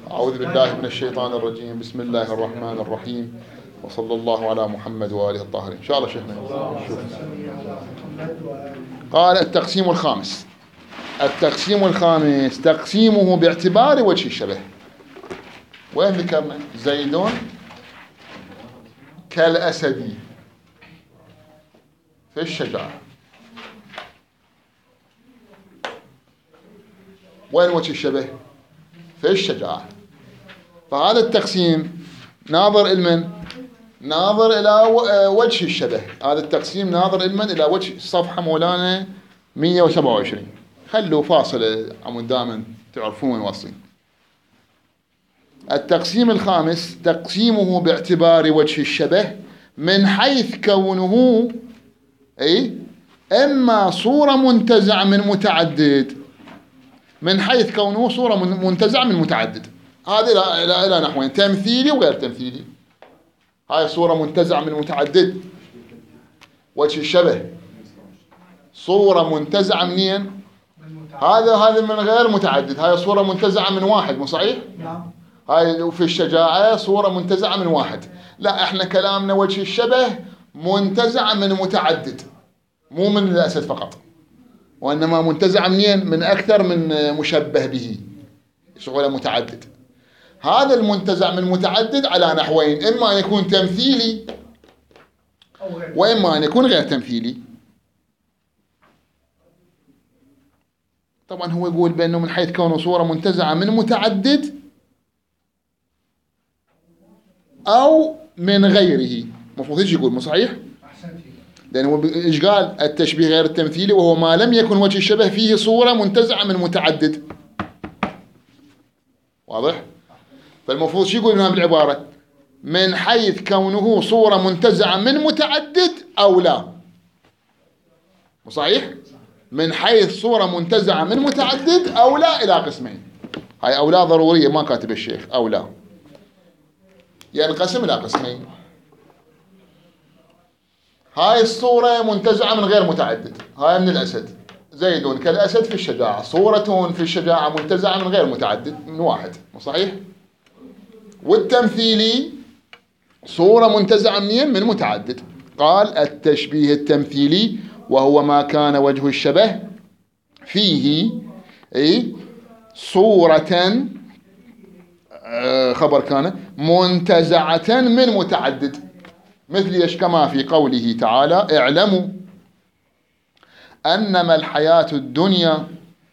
أعوذ بالله من الشيطان الرجيم. بسم الله الرحمن الرحيم، وصلى الله على محمد وآله الطاهرين. إن شاء الله شيخنا شوف. قال التقسيم الخامس. التقسيم الخامس تقسيمه باعتبار وجه الشبه. وين ذكرنا؟ زيد كالأسد في الشجاعة. وين وجه الشبه؟ في الشجاعة. فهذا التقسيم ناظر إلمن؟ ناظر إلى وجه الشبه. هذا التقسيم ناظر إلمن؟ إلى وجه الصفحة مولانا 127. خلوا فاصلة عمود دائما تعرفون واصلين. التقسيم الخامس تقسيمه باعتبار وجه الشبه من حيث كونه إما صورة منتزع من متعدد، من حيث كونه صورة منتزع من متعدد. هذه إلى نحوين: تمثيلي وغير تمثيلي. هاي صورة منتزع من متعدد. وجه الشبه صورة منتزعة منين؟ هذا من غير متعدد. هاي صورة منتزعة من واحد، مو صحيح؟ نعم. هاي في الشجاعة صورة منتزعة من واحد. لا، احنا كلامنا وجه الشبه منتزعة من متعدد، مو من الأسد فقط، وإنما منتزعة منين؟ من أكثر من مشبه به، شغله متعدد. هذا المنتزع من متعدد على نحوين: إما أن يكون تمثيلي وإما أن يكون غير تمثيلي. طبعا هو يقول بأنه من حيث كونه صورة منتزعة من متعدد أو من غيره. مفروض يجي يقول، مو صحيح؟ لأنه إيش قال؟ التشبيه غير التمثيلي وهو ما لم يكن وجه الشبه فيه صورة منتزعة من متعدد. واضح؟ فالمفروض شو يقول هنا بالعبارة؟ من حيث كونه صورة منتزعة من متعدد أو لا. مو صحيح؟ من حيث صورة منتزعة من متعدد أو لا إلى قسمين. هاي أو لا ضرورية، ما كاتب الشيخ أو لا، ينقسم إلى قسمين. هاي الصورة منتزعة من غير متعدد، هاي من الأسد. زيد كالأسد في الشجاعة، صورة في الشجاعة منتزعة من غير متعدد من واحد، مو صحيح؟ والتمثيلي صورة منتزعة منين؟ من متعدد. قال التشبيه التمثيلي وهو ما كان وجه الشبه فيه صورة خبر كان منتزعة من متعدد، مثل ايش؟ كما في قوله تعالى: اعلموا انما الحياة الدنيا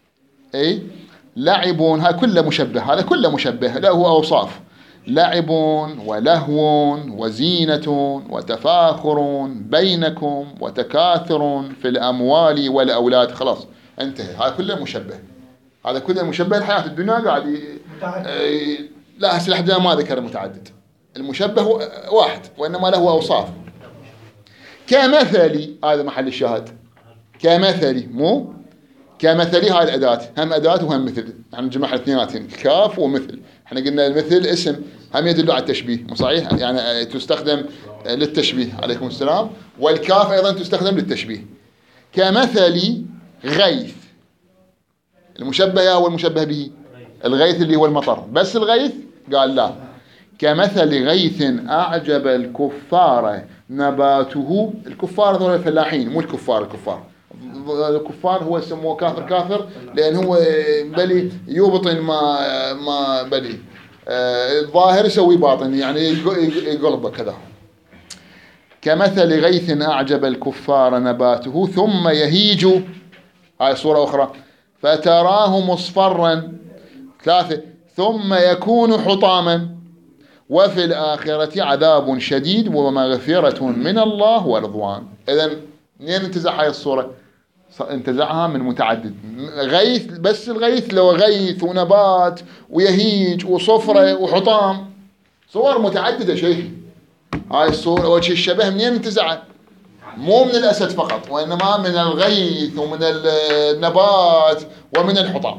لعب. هذا كله مشبه، هذا كله مشبه له اوصاف: لعب ولهو وزينة وتفاخر بينكم وتكاثر في الاموال والاولاد. خلاص انتهى، هذا كله مشبه. هذا كله مشبه الحياة الدنيا قاعد لا، هسه لحد ما ذكر متعدد. المشبه واحد وإنما له أوصاف. كمثلي، هذا محل الشاهد. كمثلي، مو كمثلي. هاي الأداة هم أداة وهم مثل، يعني نجمع الاثنيناتين، كاف ومثل. احنا قلنا المثل اسم هم يدل على التشبيه، مو صحيح؟ يعني تستخدم للتشبيه، عليكم السلام. والكاف أيضا تستخدم للتشبيه. كمثلي غيث. المشبه هو المشبه به. الغيث اللي هو المطر، بس الغيث قال لا. كمثل غيث أعجب الكفار نباته. الكفار هذول الفلاحين، مو الكفار. الكفار هو يسموه كافر كافر لأن هو بلي يبطن ما بلي الظاهر يسوي باطن، يعني يقلبه كذا. كمثل غيث أعجب الكفار نباته ثم يهيج. هاي صورة أخرى: فتراه مصفرا. 3 ثم يكون حطاما وفي الآخرة عذاب شديد ومغفرة من الله ورضوان. إذن منين انتزع هاي الصورة؟ انتزعها من متعدد. غيث، بس الغيث لو غيث ونبات ويهيج وصفرة وحطام، صور متعددة شيخي. هاي الصورة وجه الشبه منين انتزعها؟ مو من الأسد فقط، وإنما من الغيث ومن النبات ومن الحطام.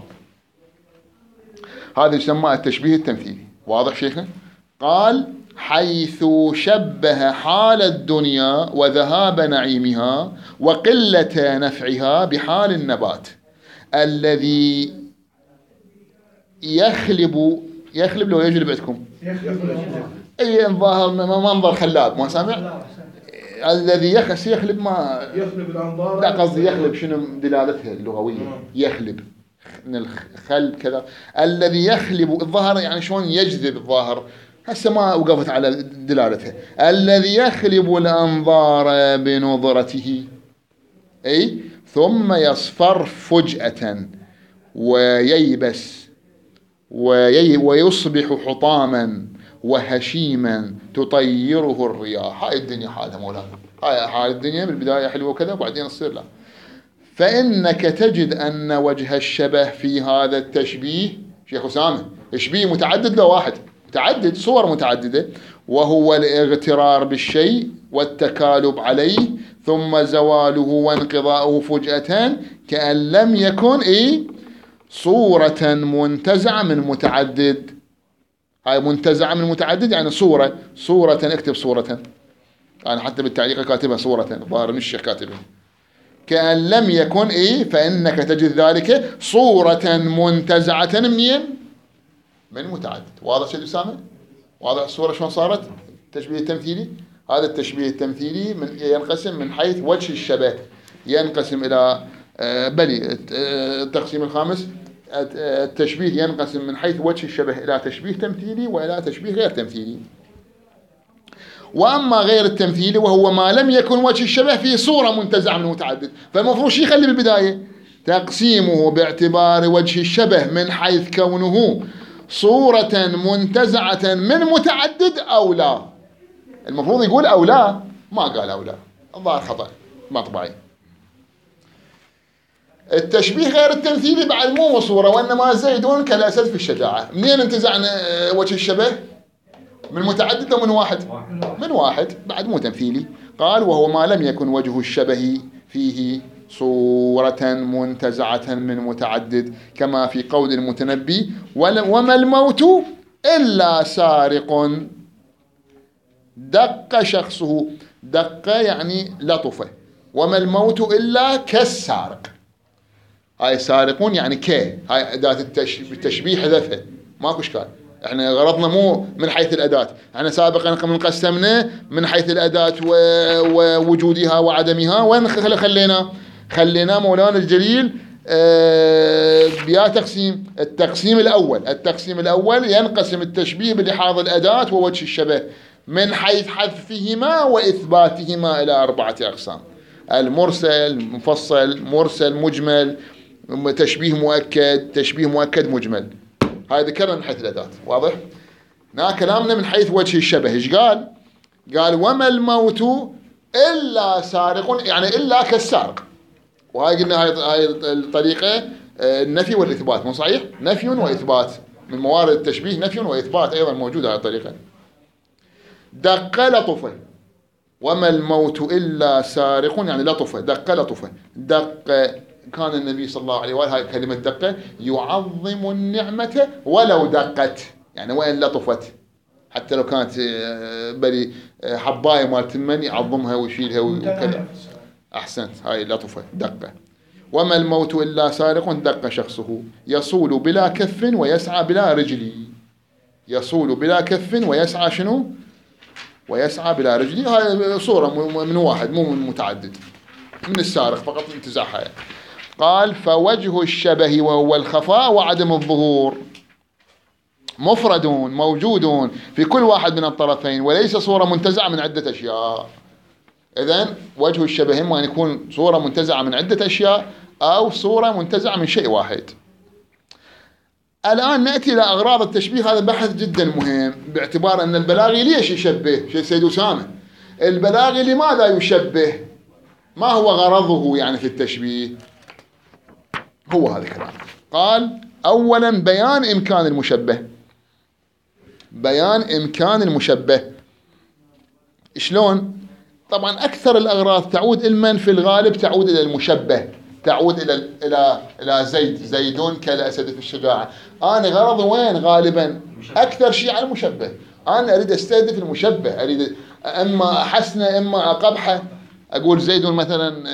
هذا يسمى التشبيه التمثيلي. واضح شيخنا؟ قال: حيث شبه حال الدنيا وذهاب نعيمها وقلة نفعها بحال النبات الذي يخلب لو يجلب عندكم؟ يخلب. اي الظاهر منظر خلاب، ما سامع؟ الذي يخلب ما يخلب الأنظار. لا، قصدي يخلب شنو دلالتها اللغوية؟ يخلب من الخلب كذا. الذي يخلب الظاهر يعني شلون يجذب الظاهر، هسه ما وقفت على دلالتها. الذي يخلب الأنظار بنظرته، أي ثم يصفر فجأة وييبس ويصبح حطاما وهشيما تطيره الرياح. هاي الدنيا حالها مولانا، هاي حال الدنيا بالبداية حلوة وكذا وبعدين تصير لا. فإنك تجد أن وجه الشبه في هذا التشبيه شيخ أسامة تشبيه متعدد لو واحد، متعدد صور متعددة، وهو الاغترار بالشيء والتكالب عليه ثم زواله وانقضاؤه فجأة كأن لم يكن صورة منتزعة من متعدد. هاي منتزعة من متعدد يعني صورة اكتب صورة، أنا حتى بالتعليق كاتبها صورة، ظاهر الشيخ كاتبها كأن لم يكن فإنك تجد ذلك صورة منتزعة منين؟ من متعدد. واضح سيد أسامة؟ واضح الصورة شلون صارت؟ التشبيه التمثيلي، هذا التشبيه التمثيلي ينقسم من حيث وجه الشبه، ينقسم إلى التقسيم الخامس التشبيه ينقسم من حيث وجه الشبه إلى تشبيه تمثيلي وإلى تشبيه غير تمثيلي. وأما غير التمثيلي وهو ما لم يكن وجه الشبه فيه صورة منتزعة من متعدد، فالمفروض شيء يخلي بالبداية تقسيمه باعتبار وجه الشبه من حيث كونه صورة منتزعة من متعدد أو لا. المفروض يقول أو لا، ما قال أو لا، الظاهر خطأ مطبعي. التشبيه غير التمثيلي بعد مو صورة وإنما زيدون كالأسد في الشجاعة. منين انتزع وجه الشبه؟ من متعدد أو من واحد؟ من واحد، بعد مو تمثيلي. قال وهو ما لم يكن وجه الشبه فيه صورة منتزعة من متعدد كما في قول المتنبي وما الموت إلا سارق دق شخصه. دق يعني لطفه، وما الموت إلا كالسارق. هاي سارقون يعني هاي أداة التشبيه حذفها، ماكو إشكال. احنا غرضنا مو من حيث الأداة، احنا سابقا قسمنا من حيث الأداة ووجودها وعدمها. وين خلينا مولانا الجليل بيا تقسيم. التقسيم الأول ينقسم التشبيه بلحاظ الأداة ووجه الشبه من حيث حذفهما وإثباتهما إلى 4 أقسام: المرسل، مفصل، مرسل مجمل، تشبيه مؤكد مجمل. هاي ذكرنا من حيث الأداة. واضح؟ كلامنا من حيث وجه الشبه. ايش قال؟ قال وما الموت إلا سارق، يعني إلا كالسارق. وهاي قلنا هاي الطريقة النفي والإثبات، مو صحيح؟ نفي وإثبات من موارد التشبيه، نفي وإثبات أيضا موجودة هاي الطريقة. دق لطفه، وما الموت إلا سارق يعني لطفه، دق لطفه. كان النبي صلى الله عليه وآله، هاي كلمة دقة، يعظم النعمة ولو دقت، يعني وين لطفت، حتى لو كانت حباية مال تمن يعظمها ويشيلها وكذا. أحسنت، هاي لطفة دقة. وما الموت إلا سارق دق شخصه يصول بلا كف ويسعى بلا رجل. يصول بلا كف ويسعى شنو؟ ويسعى بلا رجل. هاي صورة من واحد مو من متعدد، من السارق فقط انتزاعها. قال فوجه الشبه وهو الخفاء وعدم الظهور مفرد موجود في كل واحد من الطرفين وليس صورة منتزعة من عدة أشياء. إذن وجه الشبه إما أن يكون صورة منتزعة من عدة أشياء أو صورة منتزعة من شيء واحد. الآن نأتي إلى أغراض التشبيه. هذا بحث جدا مهم باعتبار أن البلاغي ليش يشبه؟ شيخ سيد أسامة، البلاغي لماذا يشبه؟ ما هو غرضه يعني في التشبيه؟ هو هذا الكلام. قال أولا بيان إمكان المشبه. بيان إمكان المشبه شلون؟ طبعا أكثر الأغراض تعود المن في الغالب تعود إلى المشبه، تعود إلى زيدون كالأسد في الشجاعة. أنا غرضي وين غالبا؟ أكثر شيء على المشبه. أنا أريد أستهدف المشبه، أريد إما أحسنه إما أقبحه. أقول زيد مثلا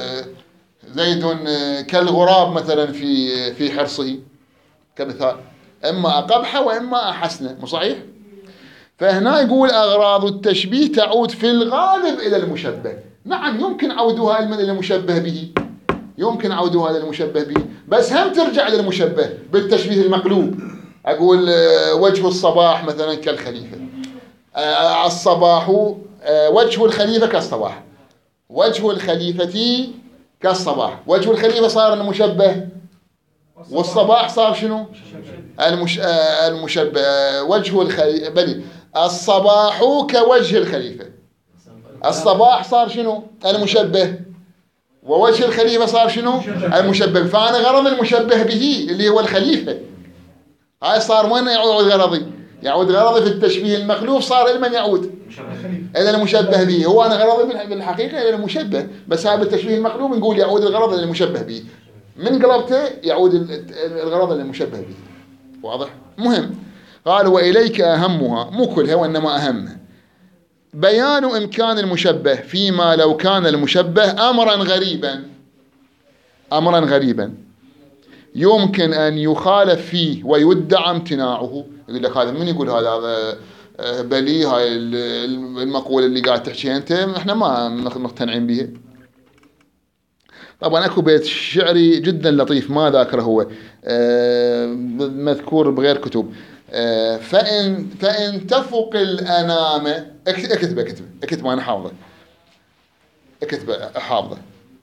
زيد كالغراب مثلا في حرصه كمثال. إما أقبحه وإما أحسنه، مو صحيح؟ فهنا يقول أغراض التشبيه تعود في الغالب إلى المشبه. نعم يمكن عودها إلى المشبه به، يمكن عودها إلى المشبه به، بس هم ترجع للمشبه بالتشبيه المقلوب. أقول وجه الصباح مثلا كالخليفة، الصباح وجه الخليفة كالصباح، وجه الخليفة كالصباح. وجه الخليفة صار المشبه، والصباح صار شنو؟ المشبه. وجه الخليفة بلي الصباح كوجه الخليفة، الصباح صار شنو؟ المشبه، ووجه الخليفة صار شنو؟ المشبه. فأنا غرض المشبه به اللي هو الخليفة، هاي صار وين يعود غرضي؟ يعود غرضي في التشبيه المخلوف، صار لمن يعود؟ إلى المشبه به. هو أنا غرضي بالحقيقة إلى المشبه، بس هذا بالتشبيه المقلوب نقول يعود الغرض إلى المشبه به، من قلبته يعود الغرض إلى المشبه به. واضح؟ مهم. قال وإليك أهمها، مو كلها وإنما أهمها، بيان إمكان المشبه فيما لو كان المشبه أمرا غريبا، أمرا غريبا يمكن أن يخالف فيه ويدعى امتناعه. يقول لك هذا من يقول هذا بلي، هاي المقولة اللي قاعد تحكيها أنت إحنا ما مقتنعين بها. طبعا أكو بيت شعري جدا لطيف ما ذاكره هو، مذكور بغير كتب. فإن تفق الأنام، اكتب أنا حافظه، اكتب حافظه.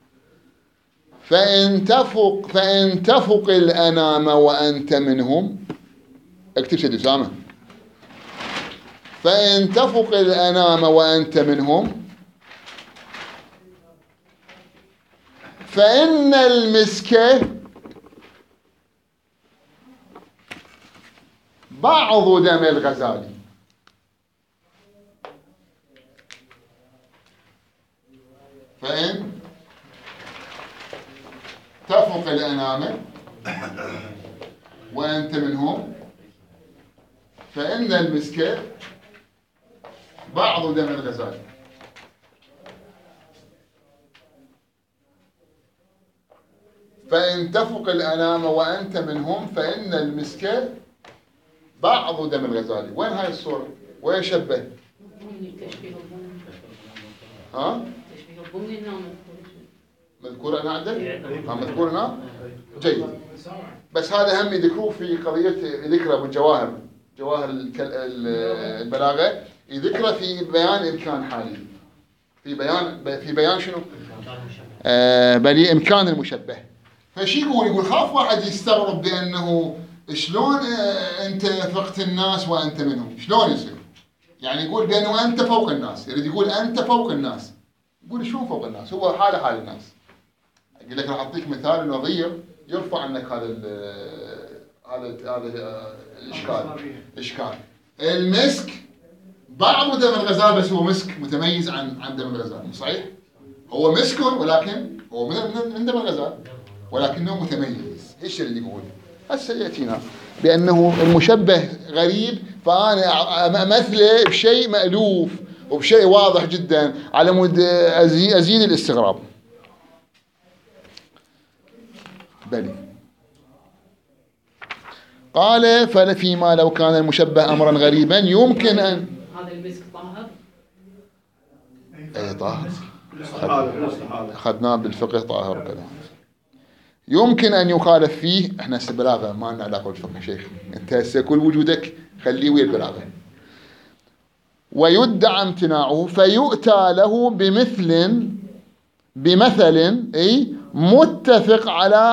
فإن تفق الأنام وأنت منهم، اكتب سيدي أسامة. فإن تفق الأنام وأنت منهم فإن المسك بعض دم الغزال. فإن تفق الأنام وأنت منهم فإن المسك بعض دم الغزال. فإن تفق الأنام وأنت منهم فإن المسك بعض دم الغزال. وين هاي الصورة؟ وين شبه؟ ها؟ مذكور هنا عندك؟ مذكور هنا؟ جيد. بس هذا هم يذكروه في قضية، ذكره بالجواهر، جواهر البلاغة، يذكره في بيان إمكان حالي، في بيان شنو؟ بل إمكان المشبه. فشي يقول خاف واحد يستغرب بأنه شلون أنت فقت الناس وأنت منهم، شلون يصير؟ يعني يقول بأنه أنت فوق الناس، يريد يقول أنت فوق الناس. يقول شلون فوق الناس؟ هو حاله حال الناس. أقول لك راح أعطيك مثال نظير يرفع عنك هذا الإشكال. المسك بعض دم الغزال، بس هو مسك متميز عن دم الغزال، صحيح؟ هو مسك ولكن هو من دم الغزال ولكنه متميز. ايش اللي يقول؟ هسه يأتينا بأنه المشبه غريب، فأنا أمثله بشيء مألوف وبشيء واضح جدا على مود أزيد الاستغراب. بلي قال فيما لو كان المشبه أمرا غريبا يمكن أن هذا المسك طاهر. أي طاهر، أخذناه بالفقه طاهر وكذا. يمكن أن يخالف فيه، احنا هسه بلاغة ما لنا علاقة بالفقه شيخ، انت هسه كل وجودك خليه ويا البلاغة. ويدعى امتناعه فيؤتى له بمثل اي متفق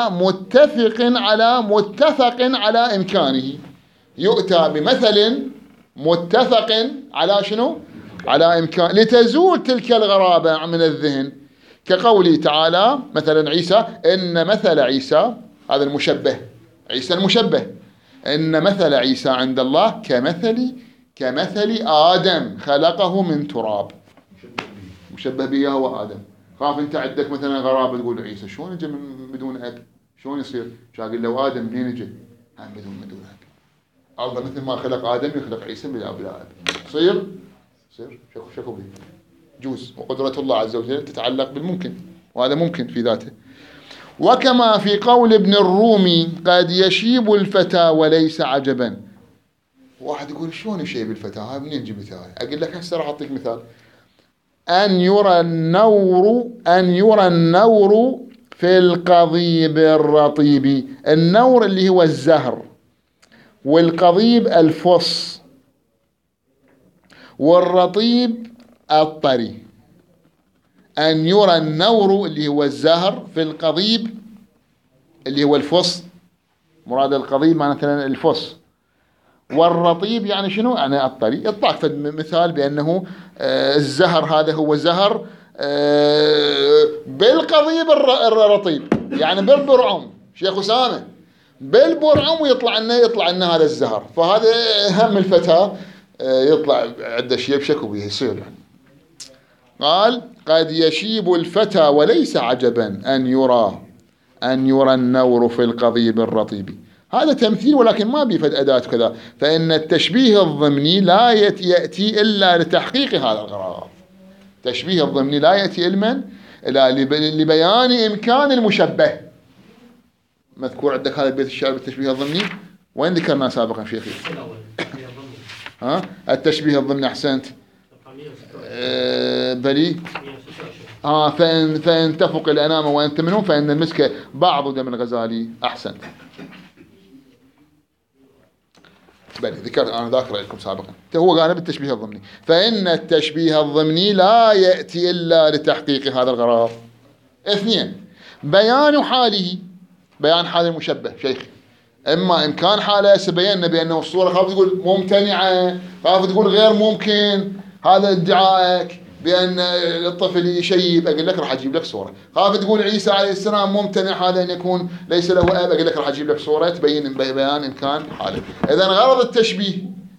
على إمكانه. يؤتى بمثل متفق على شنو؟ على إمكان، لتزول تلك الغرابة من الذهن، كقوله تعالى مثلا عيسى، إن مثل عيسى، هذا المشبه، عيسى المشبه، إن مثل عيسى عند الله كمثل آدم خلقه من تراب. مشبه به هو آدم. خاف أنت عندك مثلا غرابة تقول عيسى شلون يجي من بدون أب؟ شلون يصير؟ شاقل لو آدم منين يجي؟ هم بدون أب. الله مثل ما خلق آدم يخلق عيسى بلا أب. يصير شكو به جوز. وقدرة الله عز وجل تتعلق بالممكن، وهذا ممكن في ذاته. وكما في قول ابن الرومي قد يشيب الفتى وليس عجبا. واحد يقول شلون يشيب الفتى؟ هاي منين جبتها؟ أقول لك هسه راح أعطيك مثال. أن يرى النور في القضيب الرطيب. النور اللي هو الزهر، والقضيب الفص، والرطيب الطري. أن يرى النور اللي هو الزهر في القضيب اللي هو الفص، مراد القضيب معناته الفص، والرطيب يعني شنو؟ يعني الطري. يطلع مثال بأنه الزهر هذا هو زهر بالقضيب الرطيب، يعني بالبرعم. شيخ أسامة بالبرعم ويطلع لنا هذا الزهر. فهذا هم الفتاة يطلع عنده شيبشك ويصير يعني. قال قد يشيب الفتى وليس عجبا أن يرى النور في القضيب الرطيب. هذا تمثيل ولكن ما بيفد أداة كذا. فإن التشبيه الضمني لا يأتي إلا لتحقيق هذا الغرض. التشبيه الضمني لا يأتي إلا لبيان إمكان المشبه. مذكور عندك هذا البيت الشعر بالتشبيه الضمني؟ وين ذكرناه سابقا شيخي؟ ها التشبيه الضمني. أحسنت. بلي فإن تفق الأنام وأنت منهم فإن المسك بعض دم الغزالي. أحسنت. بلي ذكر أنا ذاكر لكم سابقا. هو قال بالتشبيه الضمني. فإن التشبيه الضمني لا يأتي إلا لتحقيق هذا الغرض. 2 بيان حاله، بيان حال المشبه شيخي. إما إمكان حاله سبينا بأنه الصورة خاف تقول ممتنعة، خاف تقول غير ممكن، هذا ادعائك بأن الطفل يشيب، أقول لك راح أجيب لك صورة. خاف تقول عيسى عليه السلام ممتنع هذا أن يكون ليس له أب، أقول لك راح أجيب لك صورة تبين بيان إمكان حاله. إذن غرض التشبيه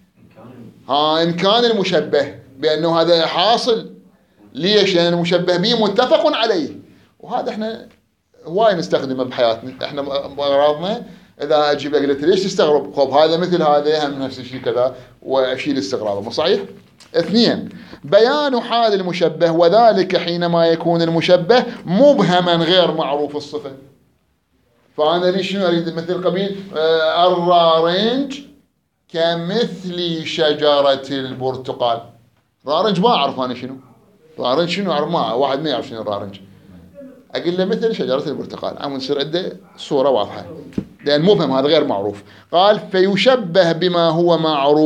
إمكان المشبه بأنه هذا حاصل. ليش؟ لأن المشبه به متفق عليه، وهذا إحنا هواي نستخدمه بحياتنا. إحنا أغراضنا إذا أجيب لك قلت ليش تستغرب؟ خب هذا مثل هذا هم نفس الشيء كذا وأشيل استغرابه. مو صحيح؟ 2 بيان حال المشبه، وذلك حينما يكون المشبه مبهما غير معروف الصفة. فأنا ليش شنو أريد؟ مثل قبيل الرارنج كمثل شجرة البرتقال. رارنج ما أعرف أنا شنو رارنج، شنو أعرف؟ ما واحد ما يعرف شنو الرارنج. أقول له مثل شجرة البرتقال، عم يصير عنده صورة واضحة لأن مبهم هذا غير معروف. قال فيشبه بما هو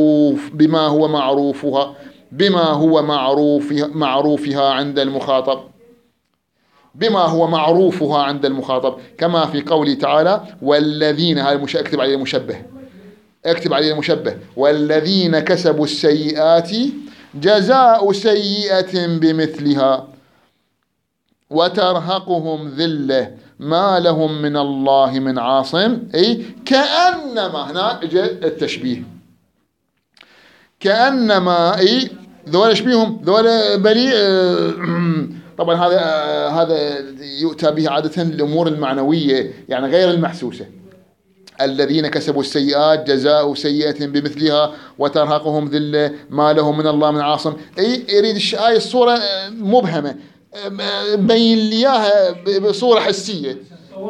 معروفها عند المخاطب، بما هو معروفها عند المخاطب، كما في قوله تعالى والذين، هذا اكتب عليه المشبه، والذين كسبوا السيئات جزاء سيئة بمثلها وترهقهم ذلة ما لهم من الله من عاصم. أي كأنما، هنا اجى التشبيه، كأنما أي ذول شبيهم ذول بلي. طبعا هذا يؤتى به عادة الأمور المعنوية يعني غير المحسوسة. الذين كسبوا السيئات جزاء سيئة بمثلها وترهقهم ذلة ما لهم من الله من عاصم. أي يريد الصورة مبهمة، بين لي اياها بصوره حسيه،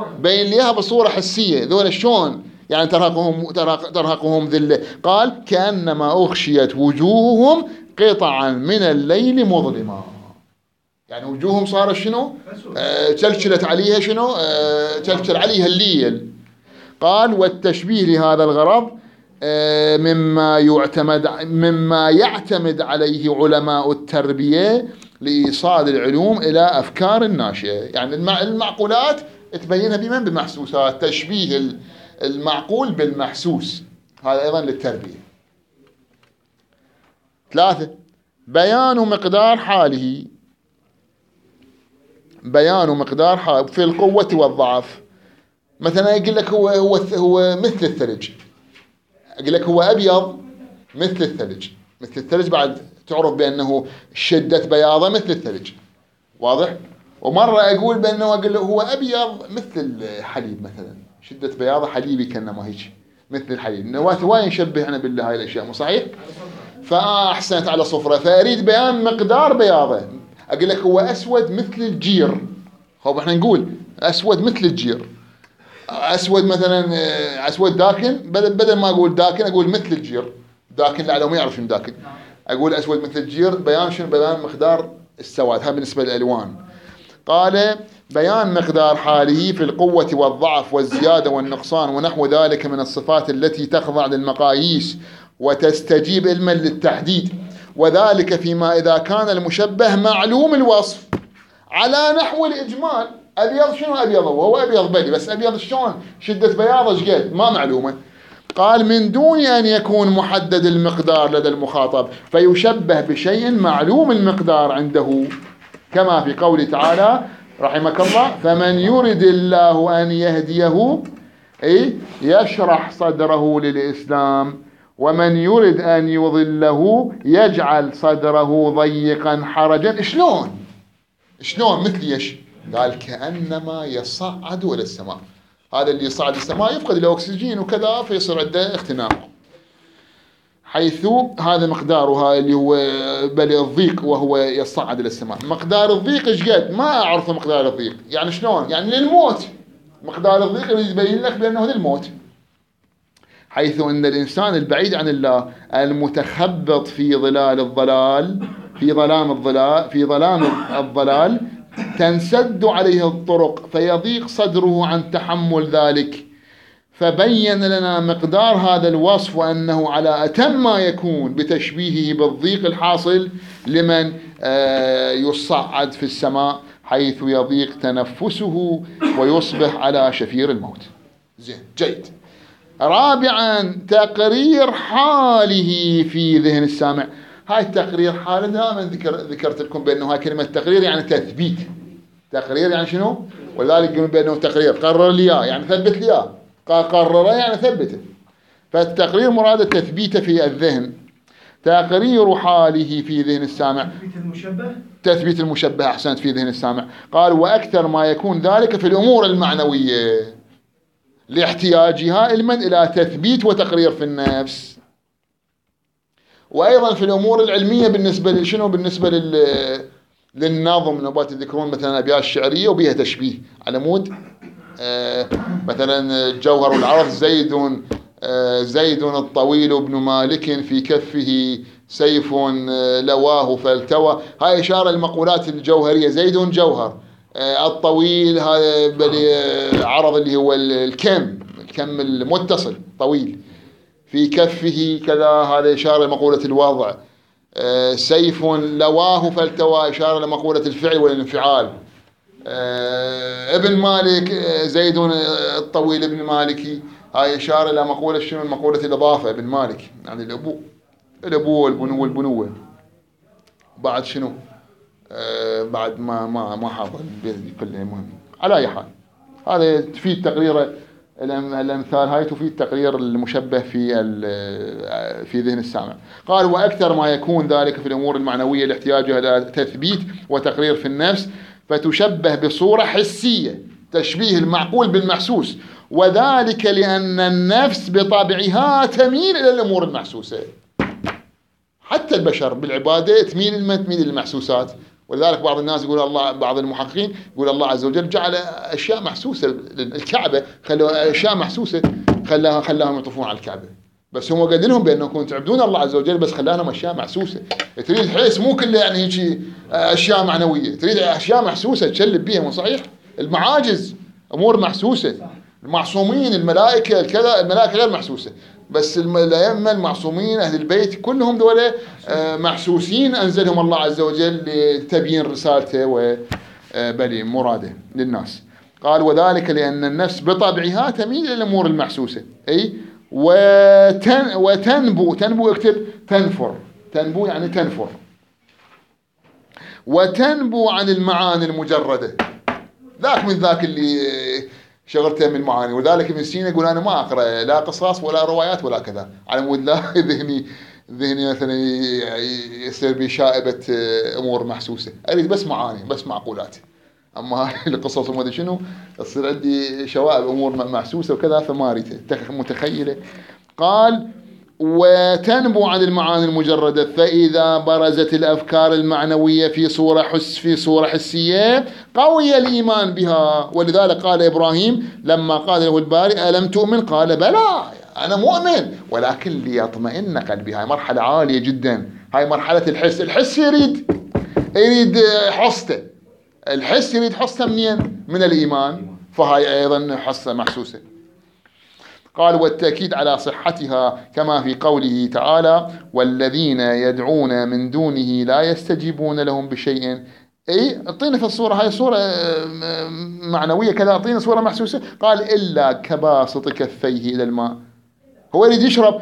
ذول شلون يعني ترهقهم ذله. قال كأنما أغشيت وجوههم قطعا من الليل مظلما، يعني وجوههم صار شنو؟ تلتلت عليها شنو؟ تلتل عليها الليل. قال والتشبيه لهذا الغرض مما يعتمد عليه علماء التربية لإيصال العلوم إلى أفكار الناشئة. يعني المعقولات تبينها بمن؟ بمحسوسات. تشبيه المعقول بالمحسوس هذا أيضا للتربية. 3 بيان مقدار حاله في القوة والضعف. مثلا يقول لك هو مثل الثلج، أقول لك هو أبيض مثل الثلج بعد تعرف بأنه شدة بياضه مثل الثلج، واضح؟ ومرة أقول بأنه هو أبيض مثل الحليب مثلا، شدة بياضه حليبي كأنما هيك مثل الحليب. نوات واين نشبه احنا بالله هاي الأشياء، مو صحيح؟ فأحسنت على صفرة، فأريد بيان مقدار بياضه. أقول لك هو أسود مثل الجير. خب احنا نقول أسود مثل الجير. أسود مثلا أسود داكن، بدل ما أقول داكن أقول مثل الجير. داكن لعله ما يعرف شنو داكن، أقول أسود مثل الجير، بيان شنو؟ بيان مقدار السواد. هذا بالنسبة للألوان. قال بيان مقدار حاله في القوة والضعف والزيادة والنقصان ونحو ذلك من الصفات التي تخضع للمقاييس وتستجيب علما للتحديد، وذلك فيما إذا كان المشبه معلوم الوصف على نحو الإجمال. أبيض شنو أبيض؟ وهو أبيض بلي، بس أبيض شلون؟ شدة بياضه شقد؟ ما معلومة. قال من دون أن يكون محدد المقدار لدى المخاطب، فيشبه بشيء معلوم المقدار عنده، كما في قوله تعالى رحمك الله: فمن يرد الله أن يهديه يشرح صدره للإسلام، ومن يرد أن يضله يجعل صدره ضيقا حرجا. شلون مثل ايش؟ قال كأنما يصعد إلى السماء. هذا اللي يصعد السماء يفقد الأكسجين وكذا، فيصير عنده اختناق، حيث هذا مقدارها اللي هو بل الضيق، وهو يصعد إلى السماء. مقدار الضيق ايش قد؟ ما أعرف مقدار الضيق، يعني شلون؟ يعني للموت. مقدار الضيق اللي يبين لك بأنه للموت، حيث أن الإنسان البعيد عن الله المتخبط في ظلام الضلال تنسد عليه الطرق، فيضيق صدره عن تحمل ذلك. فبين لنا مقدار هذا الوصف وأنه على أتم ما يكون بتشبيهه بالضيق الحاصل لمن يصعد في السماء، حيث يضيق تنفسه ويصبح على شفير الموت. زين، جيد. رابعا تقرير حاله في ذهن السامع. هاي التقرير حاله دائما ذكرت لكم بأنه هاي كلمة تقرير يعني تثبيت. تقرير يعني شنو؟ ولذلك يقولون بأنه تقرير قرر لي يعني ثبت لي، قرره يعني ثبته. فالتقرير مراد تثبيته في الذهن. تقرير حاله في ذهن السامع، تثبيت المشبه أحسنت في ذهن السامع. قال وأكثر ما يكون ذلك في الأمور المعنوية لاحتياجها علما إلى تثبيت وتقرير في النفس، وأيضا في الأمور العلمية بالنسبة لشنو؟ بالنسبة للنظم. نبات تذكرون مثلا أبيات الشعرية وبيها تشبيه على مود مثلا الجوهر والعرض: زيد الطويل ابن مالك في كفه سيف لواه فالتوى. هاي إشارة المقولات الجوهرية. زيد جوهر، الطويل هذا عرض اللي هو الكم المتصل طويل، في كفه كذا، هذا إشارة لمقولة الوضع. سيف لواه فالتوى إشارة لمقولة الفعل والانفعال. ابن مالك، زيد الطويل ابن مالكي، هاي إشارة إلى مقولة شنو؟ مقولة الإضافة. ابن مالك يعني الأبو والبنوة. بعد شنو؟ بعد ما حاضر كل مهم. على أي حال هذا تفيد تقرير الأمثال، هاي تفيد تقرير المشبه في ذهن السامع. قال وأكثر ما يكون ذلك في الأمور المعنوية لاحتياجها إلى تثبيت وتقرير في النفس، فتشبه بصورة حسية، تشبيه المعقول بالمحسوس، وذلك لأن النفس بطبعها تميل إلى الأمور المحسوسة. حتى البشر بالعبادة تميل للمحسوسات. ولذلك بعض الناس يقول الله، بعض المحققين يقول الله عز وجل جعل أشياء محسوسة. الكعبة خلوا أشياء محسوسة، خلاهم يطوفون على الكعبة، بس هم قال لهم بأنكم تعبدون الله عز وجل، بس خلاهم أشياء محسوسة. تريد حس مو كله يعني هيك أشياء معنوية، تريد أشياء محسوسة تشلب بيها. مو صحيح؟ المعاجز أمور محسوسة، المعصومين، الملائكة كذا، الملائكة غير محسوسة، بس الأئمة المعصومين أهل البيت كلهم دولة محسوسين، أنزلهم الله عز وجل لتبيين رسالته وبلي مراده للناس. قال وذلك لأن النفس بطبعها تميل إلى الأمور المحسوسة، أي وتنبو اكتب تنبو يعني تنفر، وتنبو عن المعاني المجردة. ذاك من ذاك اللي شغلته من المعاني. وذلك ابن سينا يقول أنا ما أقرأ لا قصص ولا روايات ولا كذا، على مود لا ذهني مثلا يصير بشائبة أمور محسوسة، أريد بس معاني، بس معقولات. أما هاي القصص وما أدري شنو تصير عندي شوائب أمور محسوسة وكذا، فما أريد متخيلة. قال وتنبو عن المعاني المجردة. فإذا برزت الأفكار المعنوية في صورة حسية قوي الإيمان بها. ولذلك قال إبراهيم لما قال له الباري ألم تؤمن؟ قال بلى أنا مؤمن ولكن ليطمئن قلبي. هاي مرحلة عالية جدا، هاي مرحلة الحس. الحس يريد حصته، الحس يريد حصته منين؟ من الإيمان، فهاي أيضا حصة محسوسة. قال والتأكيد على صحتها كما في قوله تعالى والذين يدعون من دونه لا يستجيبون لهم بشيء. اي اعطينا في الصورة، هاي صورة معنوية كذا، اعطينا صورة محسوسة. قال إلا كباسط كفيه إلى الماء، هو يريد يشرب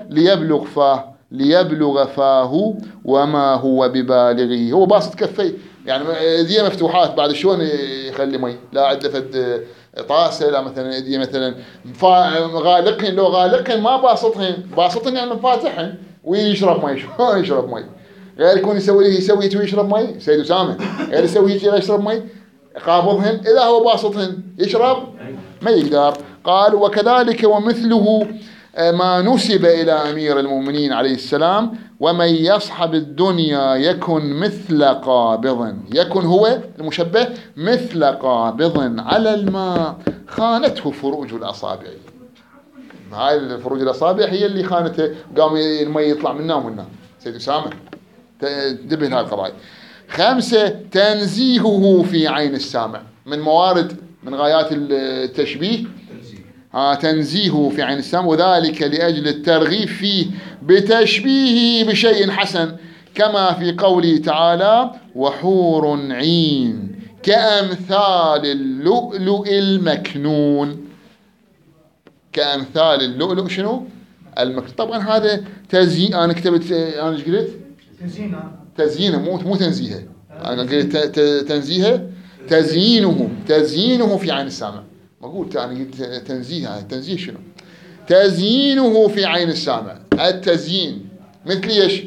ليبلغ فاه وما هو ببالغه. هو باسط كفيه يعني ايديه مفتوحات، بعد شلون يخلي مي؟ لا عنده فد طاسه، لا مثلا ايديه مثلا غالقهن، لو غالقهن ما باسطهن يعني فاتحهن ويشرب مي. شلون يشرب مي؟ غير يكون يسوي ويشرب مي سيد أسامة، غير يسوي يشرب مي قابضهن. اذا هو باسطهن يشرب ما يقدر. قال وكذلك ومثله ما نسب إلى أمير المؤمنين عليه السلام ومن يصحب الدنيا يكن مثل قابض، يكن هو المشبه مثل قابض على الماء خانته فروج الأصابع. هاي الفروج الأصابع هي اللي خانته، قام المي يطلع منها ومنها. سيد أسامة انتبه لهذه القضايا. 5 تنزيهه في عين السامع، من موارد من غايات التشبيه تنزيهه في عين السامع، وذلك لأجل الترغيب فيه بتشبيهه بشيء حسن كما في قوله تعالى وحور عين كأمثال اللؤلؤ المكنون. كأمثال اللؤلؤ شنو؟ المكنون. طبعا هذا تزيين، أنا كتبت أنا ايش قلت؟ تزيينه مو تنزيهه. أنا قلت تنزيهه تزيينه في عين السامع. ما قلت أنا قلت تنزيه. تنزيه شنو؟ تزيينه في عين السامع. التزيين مثل ايش؟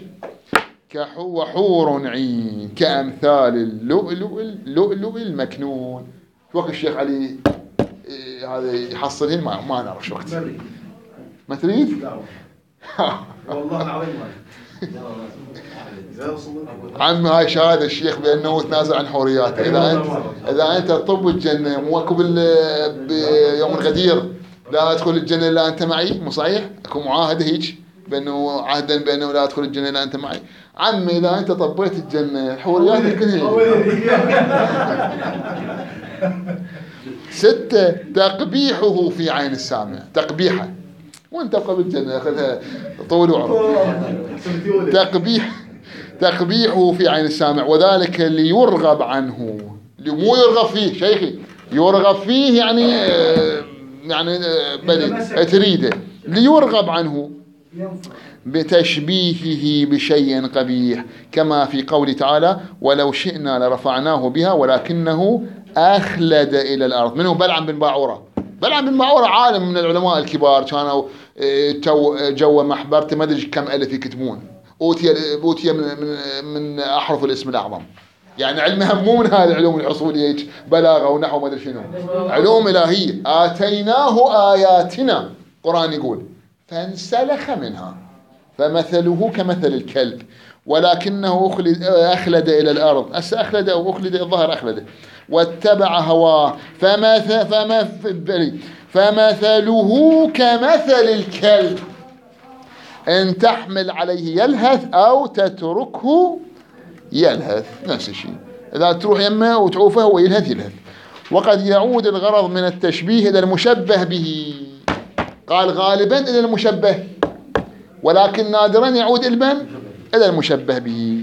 وحور عين كأمثال اللؤلؤ المكنون. شو وقت الشيخ علي هذا يحصلهن؟ ما نعرف شو وقت. ما تريد؟ لا والله العظيم عم هاي شهادة الشيخ بأنه تنازل عن حورياته. إذا أنت طب الجنة مو بيوم الغدير لا أدخل الجنة إلا أنت معي، مو صحيح؟ أكو معاهدة هيك بأنه عهدا بأنه لا أدخل الجنة إلا أنت معي. عمي إذا أنت طبيت الجنة حوريات كلها. 6 تقبيحه في عين السامع. تقبيحه وانت قبل الجنة أخذها طول وعرض. تقبيحه في عين السامع وذلك ليرغب عنه. مو يرغب فيه شيخي، يرغب فيه يعني بدي تريده. ليرغب عنه بتشبيهه بشيء قبيح كما في قول تعالى ولو شئنا لرفعناه بها ولكنه أخلد إلى الأرض. منه بلعم بن باعورة. بلعم بن باعورة عالم من العلماء الكبار، كانوا جو محبرته ما ادري كم ألف يكتبون. أوتي من أحرف الاسم الأعظم. يعني علمها مو من هذه العلوم الحصولية بلاغة ونحو ما ادري شنو، علوم إلهية. آتيناه آياتنا، القرآن يقول فانسلخ منها فمثله كمثل الكلب ولكنه أخلد إلى الأرض. أخلد أو أخلد الظهر أخلده واتبع هواه فمثله كمثل الكلب إن تحمل عليه يلهث أو تتركه يلهث. نفس الشيء، إذا تروح يمه وتعوفه هو يلهث. وقد يعود الغرض من التشبيه إلى المشبه به. قال غالبا إلى المشبه ولكن نادرا يعود إلى المشبه به،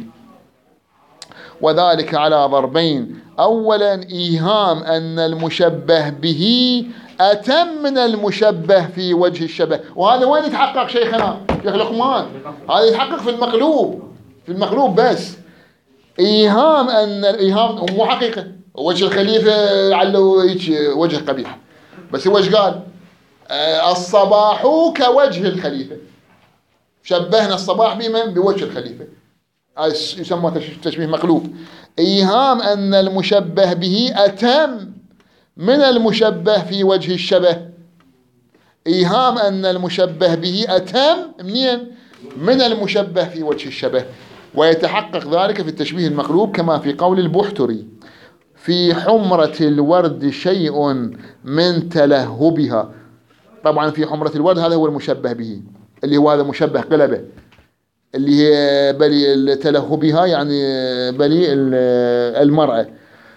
وذلك على ضربين. أولا إيهام أن المشبه به أتم من المشبه في وجه الشبه. وهذا وين يتحقق شيخنا شيخ لقمان؟ هذا يتحقق في المقلوب بس. إيهام أن الإيهام مو حقيقة. وجه الخليفة لعله وجه قبيح، بس هو ايش قال؟ الصباح كوجه الخليفة. شبهنا الصباح بمن؟ بوجه الخليفة. يسمى تشبيه مقلوب. إيهام أن المشبه به أتم من المشبه في وجه الشبه. إيهام أن المشبه به أتم منين؟ من المشبه في وجه الشبه، ويتحقق ذلك في التشبيه المقلوب كما في قول البحتري: في حمرة الورد شيء من تلهبها. طبعا في حمرة الورد هذا هو المشبه به، اللي هو هذا مشبه قلبه، اللي هي بلي تلهبها يعني بلي المرأة.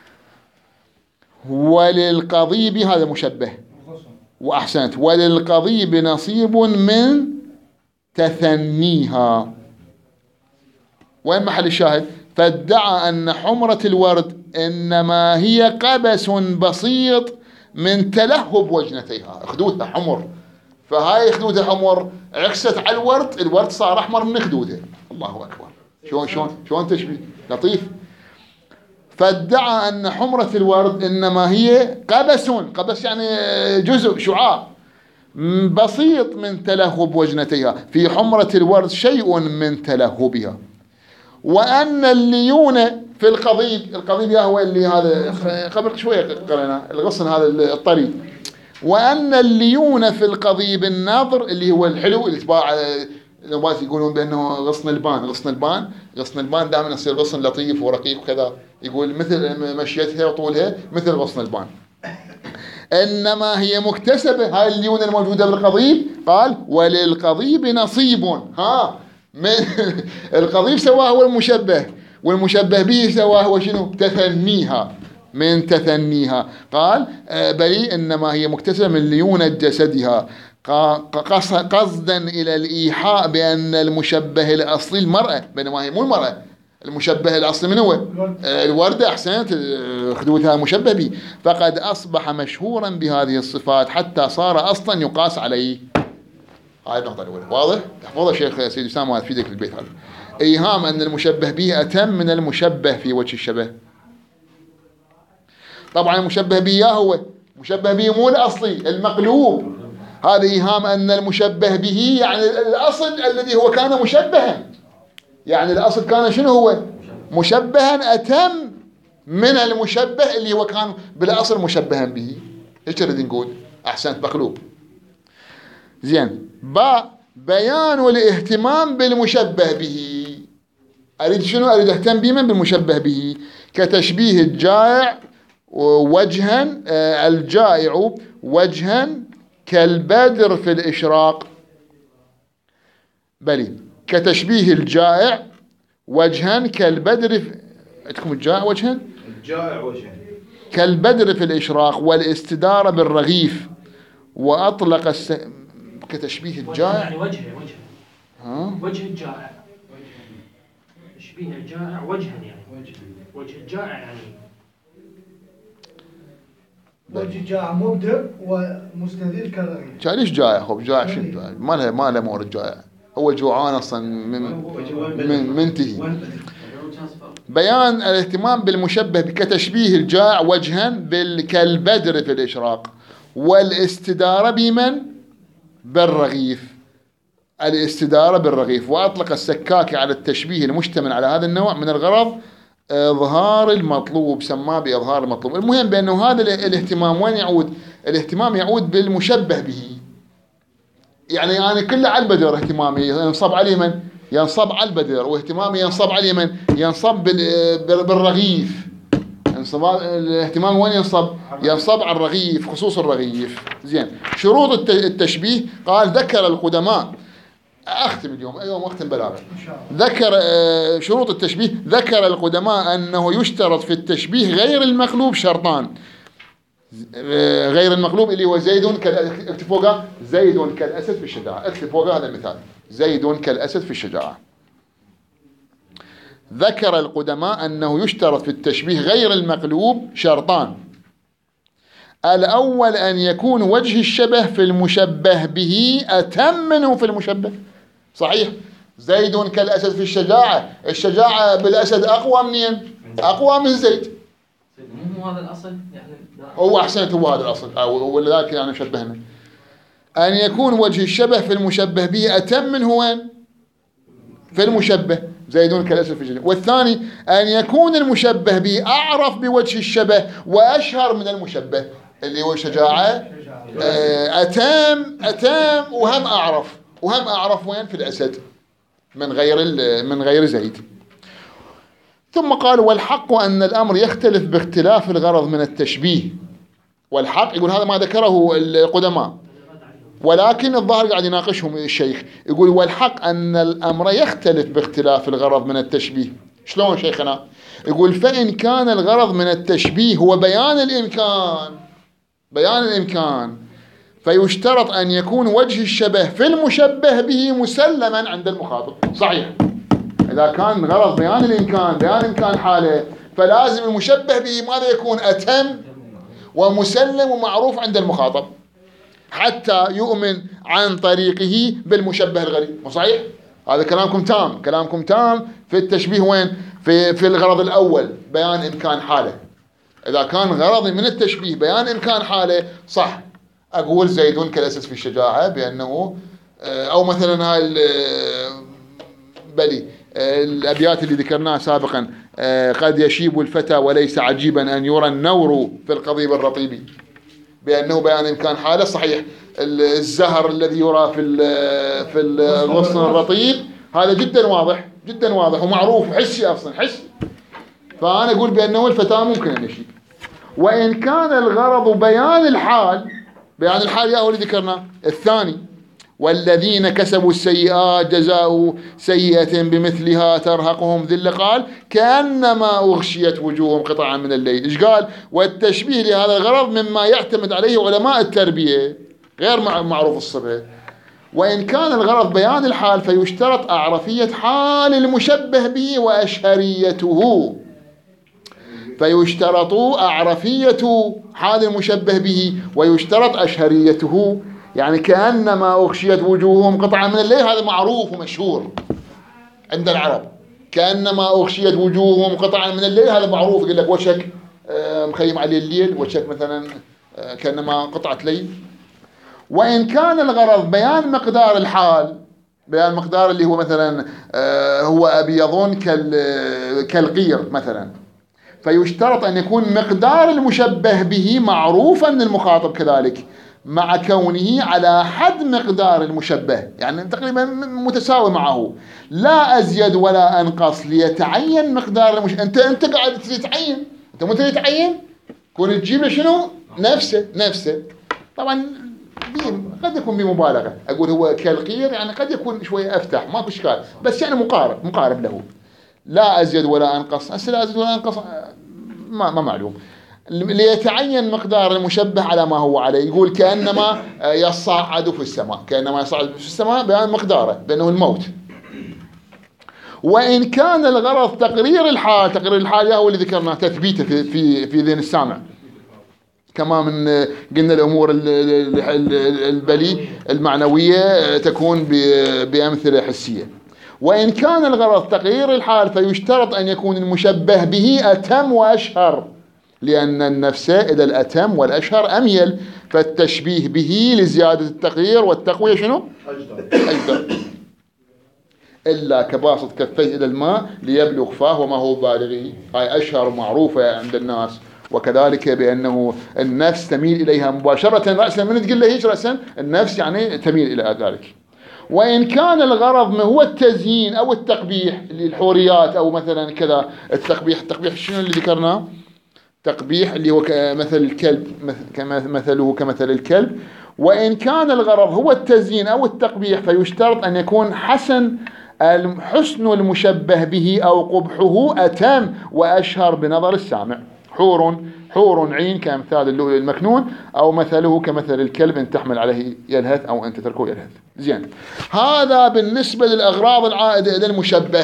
وللقضيب هذا مشبه، وأحسنت، وللقضيب نصيب من تثنيها. وين محل الشاهد؟ فادعى أن حمرة الورد إنما هي قبس بسيط من تلهب وجنتيها، خدودها حمر، فهاي خدودها حمر عكست على الورد صار أحمر من خدودها. الله أكبر، شلون تشبيه لطيف. فادعى أن حمرة الورد إنما هي قبس يعني جزء شعاع بسيط من تلهب وجنتيها، في حمرة الورد شيء من تلهبها. وأن الليون في القضيب هو اللي هذا قبل شوية قرأنا الغصن هذا الطري. وأن الليون في القضيب النظر اللي هو الحلو اللي تباع الناس يقولون بأنه غصن البان دائما يصير غصن لطيف ورقيق وكذا، يقول مثل مشيتها وطولها مثل غصن البان، إنما هي مكتسبة. هاي الليون الموجودة بالقضيب، قال وللقضيب نصيب. من القضيب سواه هو المشبه، والمشبه به سواه هو شنو؟ تثنيها، من تثنيها. قال بل إنما هي مكتسبة من ليونة جسدها، قصدا إلى الإيحاء بأن المشبه الأصلي المرأة، بينما هي مو المرأة. المشبه الأصلي من هو؟ الوردة. أحسنت، خدودها مشبه به. فقد أصبح مشهورا بهذه الصفات حتى صار أصلا يقاس عليه. هاي النقطة الأولى، واضح؟ تحفظها شيخ سيد أسامة وهتفيدك في البيت هذا. إيهام أن المشبه به أتم من المشبه في وجه الشبه. طبعا المشبه به هو مشبه به مو الأصلي، المقلوب. هذا إيهام أن المشبه به يعني الأصل الذي هو كان مشبها، يعني الأصل كان شنو هو؟ مشبها أتم من المشبه اللي هو كان بالأصل مشبها به. إيش نريد نقول؟ أحسنت، مقلوب. زين. بيان الاهتمام بالمشبه به. أريد شنو؟ أريد أهتم بمن؟ بالمشبه به. كتشبيه الجائع وجها، الجائع وجها كالبدر في الإشراق. بلي كتشبيه الجائع وجها كالبدر عندكم الجائع وجها؟ الجائع وجها كالبدر في الإشراق والاستدارة بالرغيف. وأطلق كتشبيه الجائع يعني وجه وجه الجائع، تشبيه الجائع وجها يعني وجه الجائع يعني وجه جائع مبدع ومستذل كالرغيف. ليش جائع؟ خب جائع شنو جائع؟ ما له مورد جائع، هو جوعان اصلا من منتهي. بيان الاهتمام بالمشبه كتشبيه الجائع وجها كالبدر في الإشراق والاستدارة بمن؟ بالرغيف. الاستدارة بالرغيف. وأطلق السكاكي على التشبيه المشتمل على هذا النوع من الغرض إظهار المطلوب، سماه بإظهار المطلوب. المهم بأنه هذا الاهتمام وين يعود؟ الاهتمام يعود بالمشبه به، يعني كله على البدر. اهتمامي ينصب عليه من؟ ينصب على البدر. واهتمامي ينصب عليه من؟ ينصب بالرغيف. الاهتمام وين ينصب؟ ينصب على الرغيف، خصوص الرغيف. زين. شروط التشبيه قال ذكر القدماء. أختم اليوم أختم بلاغة. ذكر شروط التشبيه. ذكر القدماء أنه يشترط في التشبيه غير المقلوب شرطان. غير المقلوب اللي هو زيد اكتب فوقه زيد كالأسد في الشجاعة. اكتب فوقه هذا المثال، زيد كالأسد في الشجاعة. ذكر القدماء أنه يشترط في التشبيه غير المقلوب شرطان. الأول أن يكون وجه الشبه في المشبه به أتم منه في المشبه. صحيح، زيد كالأسد في الشجاعة. الشجاعة بالأسد أقوى منين؟ أقوى من زيد. مو هذا الأصل يعني؟ هو أحسنت، هو هذا الأصل، ولذلك يعني شبهنا. أن يكون وجه الشبه في المشبه به أتم منه وين؟ في المشبه، زيد كالأسد في الشجاعة. والثاني أن يكون المشبه به أعرف بوجه الشبه وأشهر من المشبه اللي هو الشجاعة. أتام وهم أعرف وين؟ في الأسد. من غير زيد. ثم قال والحق أن الأمر يختلف باختلاف الغرض من التشبيه. والحق يقول هذا ما ذكره القدماء، ولكن الظاهر قاعد يناقشهم الشيخ، يقول والحق أن الأمر يختلف باختلاف الغرض من التشبيه. شلون شيخنا؟ يقول فإن كان الغرض من التشبيه هو بيان الإمكان فيشترط أن يكون وجه الشبه في المشبه به مسلما عند المخاطب. صحيح، إذا كان غرض بيان إمكان حاله، فلازم المشبه به ماذا يكون؟ أتم ومسلم ومعروف عند المخاطب حتى يؤمن عن طريقه بالمشبه الغريب. صحيح؟ هذا كلامكم تام في التشبيه. وين؟ في الغرض الأول بيان إمكان حاله. إذا كان غرضي من التشبيه بيان إمكان حاله، صح، أقول زيد كالأساس في الشجاعة بأنه، أو مثلا هاي الأبيات اللي ذكرناها سابقا، قد يشيب الفتى وليس عجيبا أن يرى النور في القضيب الرطيب، بأنه بيان إمكان حاله. صحيح، الزهر الذي يرى في الغصن الرطيب هذا جدا واضح ومعروف حسي، أصلا حسي. فأنا أقول بأنه الفتى ممكن أن يشيب. وإن كان الغرض بيان الحال هو اللي ذكرناه الثاني، والذين كسبوا السيئات جزاء سيئة بمثلها ترهقهم ذلة، قال كأنما أغشيت وجوههم قطعا من الليل. إيش قال؟ والتشبيه لهذا الغرض مما يعتمد عليه علماء التربية غير معروف الصفة. وإن كان الغرض بيان الحال فيشترط أعرفية حال المشبه به وأشهريته. فيشترط أعرفية حال المشبه به ويشترط أشهريته، يعني كأنما أغشيت وجوههم قطعا من الليل، هذا معروف ومشهور عند العرب. كأنما أغشيت وجوههم قطعا من الليل هذا معروف، يقول لك وشك مخيم عليه الليل، وشك مثلا كأنما قطعة ليل. وإن كان الغرض بيان مقدار الحال، بيان مقدار اللي هو مثلا هو أبيض كالقير مثلا، فيشترط أن يكون مقدار المشبه به معروفا للمخاطب كذلك، مع كونه على حد مقدار المشبه، يعني تقريبا متساوي معه، لا أزيد ولا أنقص، ليتعين مقدار أنت قاعد تتعين، أنت مو تتعين كون تجيب له شنو؟ نفسه. طبعا قد يكون بمبالغة، أقول هو كالقير، يعني قد يكون شوية أفتح، ما في إشكال، بس يعني مقارب له، لا أزيد ولا أنقص. لا أزيد ولا أنقص ما معلوم، ليتعين مقدار المشبه على ما هو عليه. يقول كأنما يصعد في السماء، كأنما يصعد في السماء بيان مقداره بأنه الموت. وإن كان الغرض تقرير الحال هو اللي ذكرناه، تثبيته في ذهن السامع، كما من قلنا الأمور البلي المعنوية تكون بأمثلة حسية. وإن كان الغرض تقرير الحال فيشترط أن يكون المشبه به أتم وأشهر، لأن النفس إلى الأتم والأشهر أميل، فالتشبيه به لزيادة التقرير والتقوية شنو؟ أجدر. إلا كباسط كفيه إلى الماء ليبلغ فاه وما هو بالغه، هاي أشهر معروفة عند الناس. وكذلك بأنه النفس تميل إليها مباشرة رأسا، من تقول له هيك رأسا النفس يعني تميل إلى ذلك. وإن كان الغرض ما هو التزيين أو التقبيح للحوريات، أو مثلا كذا التقبيح شنو اللي ذكرناه؟ تقبيح اللي هو كمثل الكلب، مثله كمثل الكلب. وإن كان الغرض هو التزيين أو التقبيح فيشترط أن يكون حسن المشبه به أو قبحه أتم وأشهر بنظر السامع. حور عين كأمثال اللؤلؤ المكنون، أو مثله كمثل الكلب إن تحمل عليه يلهث أو أن تتركه يلهث. زين، هذا بالنسبة للأغراض العائدة إلى المشبه.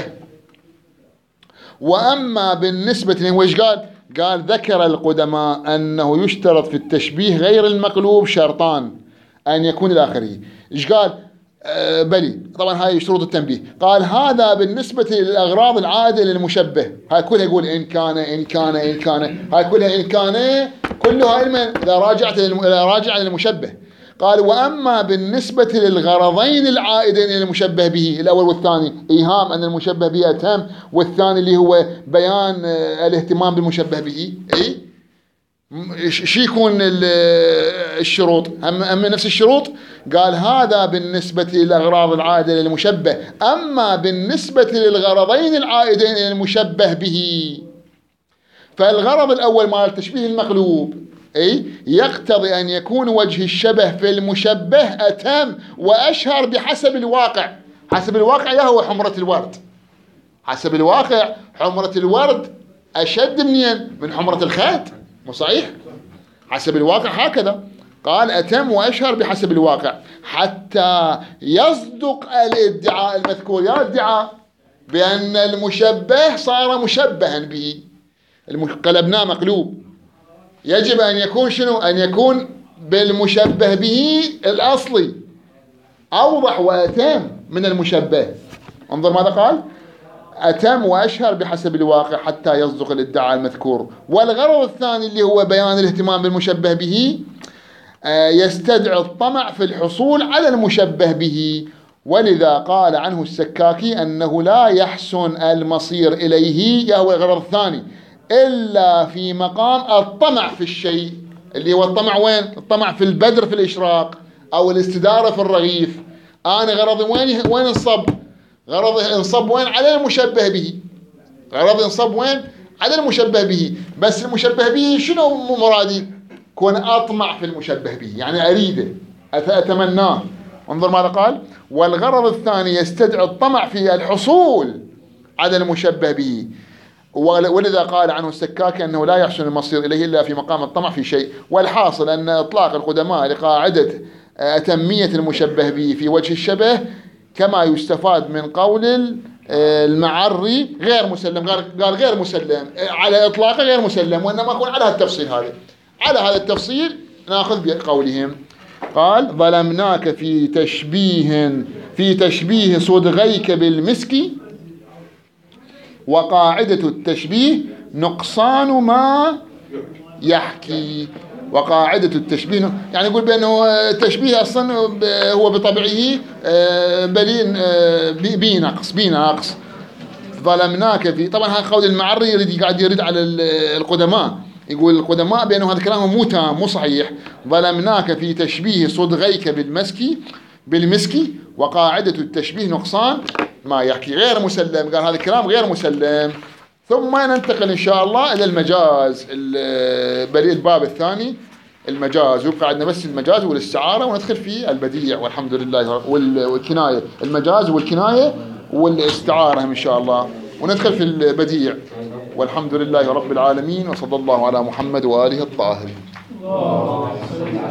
وأما بالنسبة لوش قال ذكر القدماء أنه يشترط في التشبيه غير المقلوب شرطان أن يكون إلى آخره. إيش قال؟ بلي طبعا هاي شروط التنبيه. قال هذا بالنسبة للأغراض العائدة للمشبه، هاي كلها يقول إن كان هاي كلها إن كان كلها إذا راجع للمشبه. قال وأما بالنسبة للغرضين العائدين إلى المشبه به، الأول والثاني، إيهام أن المشبه به أتم، والثاني اللي هو بيان الاهتمام بالمشبه به، شو يكون الشروط؟ هم نفس الشروط. قال هذا بالنسبة للأغراض العائدة للمشبه، أما بالنسبة للغرضين العائدين للمشبه به، فالغرض الأول مال التشبيه المقلوب يقتضي أن يكون وجه الشبه في المشبه أتم وأشهر بحسب الواقع. حسب الواقع يا هو حمرة الورد، حسب الواقع حمرة الورد أشد من حمرة الخيط، مو صحيح؟ حسب الواقع هكذا. قال أتم وأشهر بحسب الواقع حتى يصدق الادعاء المذكور. يا ادعاء بأن المشبه صار مشبها به، قلبناه مقلوب، يجب أن يكون شنو؟ أن يكون بالمشبه به الأصلي أوضح وأتم من المشبه. انظر ماذا قال: أتم وأشهر بحسب الواقع حتى يصدق الادعاء المذكور. والغرض الثاني اللي هو بيان الاهتمام بالمشبه به يستدعي الطمع في الحصول على المشبه به، ولذا قال عنه السكاكي أنه لا يحسن المصير إليه، يا هو الغرض الثاني، إلا في مقام الطمع في الشيء، اللي هو الطمع وين؟ الطمع في البدر في الإشراق أو الاستدارة في الرغيف. أنا غرضي وين انصب؟ غرضي انصب وين؟ على المشبه به. غرضي انصب وين؟ على المشبه به. بس المشبه به شنو مرادي؟ كون أطمع في المشبه به، يعني أريده، أتمناه. انظر ماذا قال: والغرض الثاني يستدعي الطمع في الحصول على المشبه به، ولذا قال عنه السكاكي أنه لا يحسن المصير إليه إلا في مقام الطمع في شيء. والحاصل أن إطلاق القدماء لقاعدة أتمية المشبه به في وجه الشبه كما يستفاد من قول المعري غير مسلم. قال غير مسلم على إطلاقه، غير مسلم، وإنما يكون على التفصيل هذا، على هذا التفصيل نأخذ بقولهم. قال: ظلمناك في تشبيه صدغيك بالمسك، وقاعدة التشبيه نقصان ما يحكي. وقاعدة التشبيه يعني يقول بأنه التشبيه أصلا هو بطبعه بنقص. ظلمناك في، طبعا هذا قول المعري قاعد يرد على القدماء، يقول القدماء بأنه هذا كلامه مو تام، مو صحيح. ظلمناك في تشبيه صدغيك بالمسك، وقاعدة التشبيه نقصان ما يحكي. غير مسلم، قال هذا الكلام غير مسلم. ثم ننتقل إن شاء الله إلى المجاز، الباب الثاني المجاز، ويبقى عندنا بس المجاز والاستعارة، وندخل في البديع والحمد لله، والكناية، المجاز والكناية والاستعارة إن شاء الله، وندخل في البديع والحمد لله رب العالمين، وصلى الله على محمد وآله الطاهرين.